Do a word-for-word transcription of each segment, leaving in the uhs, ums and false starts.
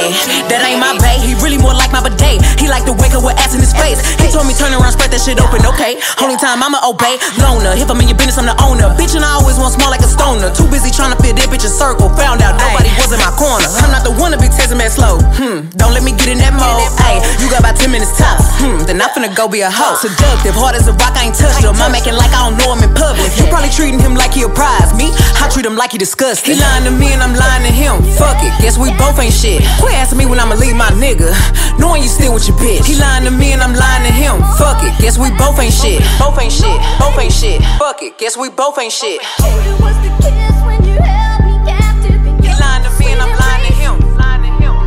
Ayy, that ain't my bae. He really more like my bidet. He like to wake up with ass in his face. He told me turn around, spread that shit open. Okay, only time I'ma obey. Loner, if I'm in your business, I'm the owner. Bitch, and I always want small like a stoner. Too busy trying to fit that bitch in circle. Found out nobody was in my corner. I'm not the one to be testing that slow. Hmm, don't let me get in that mode. Ayy, you got about ten minutes tops. Hmm, then I finna go be a hoe. Seductive, hard as a rock, I ain't touched him. I'm acting like I don't know him in public. You probably treating him like he a prize. Me, I treat him like he disgusting. He lying to me and I'm lying to him. Fuck it, guess we both ain't shit. Quit asking me when I'ma leave my nigga, knowing you still with your bitch. He lying to me and I'm lying to him. Fuck it, guess we both ain't shit. Both ain't shit, both ain't shit. Fuck it, guess we both ain't shit. It was the kiss when you held me captive. He lying to me and I'm lying to him. Lying to him.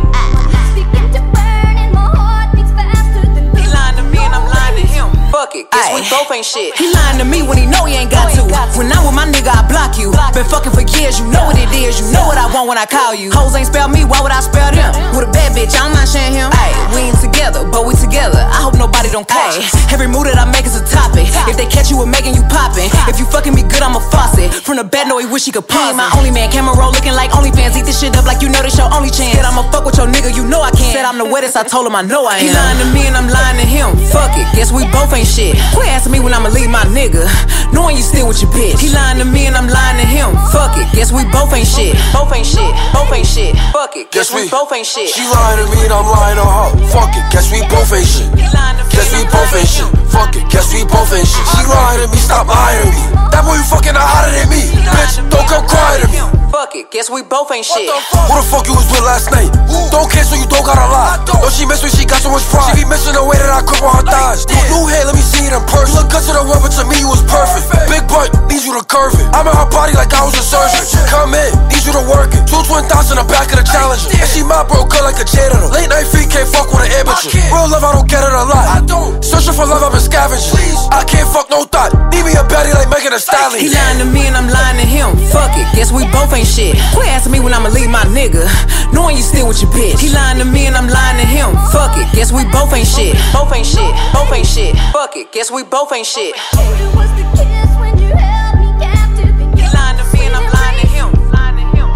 I begin to burn and my heart beats faster than He lying to me and I'm lying to him. Fuck it, guess we both ain't shit. He lying to me when he know he ain't got to. When I'm with my nigga, I block you. Been fucking for years, you know what it is. You know what I want when I call you. Hoes ain't spell me, why would I spell them? With a bad bitch, I'm not sharing him. Ay, we ain't together, but we together. I hope nobody don't catch us. Every move that I make is a topic. If they catch you with making you poppin'. If you fucking me good, I'm a faucet. From the bed, no, he wish he could pause. My only man, camera roll looking like OnlyFans. Eat this shit up like you know this your only chance. Said I'ma fuck with your nigga, you know I can. Said I'm the wettest, I told him I know I am. He lying to me and I'm lying to him. Fuck it, guess we both ain't shit. Quit asking me when I'ma leave my nigga, knowing you still with your bitch. He lying to me and I'm lying to him. Fuck it, guess we both ain't shit. Both ain't shit, both ain't shit. Fuck it, guess we both ain't shit. She lying to me and I'm lying to her. Fuck it, guess we both ain't shit. Guess we both ain't shit. Fuck it, guess we both ain't shit. She lying to me, stop lying to me. That boy you fucking are hotter than me. Bitch, don't come crying to me. Fuck it, guess we both ain't shit. Who the fuck you was with last night? Don't cancel, you don't gotta lie. No, she miss me, she got so much pride. She be missing the way that I grip on her thighs. New hair, let me see it in person. Look good to the world, but to me you was perfect. Big butt, need you to curve it. I'm in her body like I was a surgeon. Come in, need you to work it. Two twin thoughts in the back of the Challenger. And she my bro, good like a janitor. Late night feet can't fuck with an amateur. Real love, I don't get it a lot. I don't. Searching for love, I've been scavenging. I can't fuck no thought. Need me a baddie like Megan Thee Stallion. He lying to me and I'm lying to him. Fuck it, guess we both ain't shit. Quit asking me when I'ma leave my nigga, knowing you still with your bitch. He lying to me and I'm lying to him. Fuck it, guess we both ain't shit. Both ain't shit, both ain't shit. Fuck it, guess we both ain't shit. It was the kiss when you held me captive. He lying to me and I'm lying to him. Lying to him.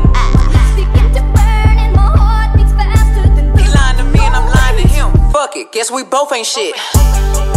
I begin to burn and my heart beats faster than He lying to me and I'm lying to him. Fuck it, guess we both ain't shit.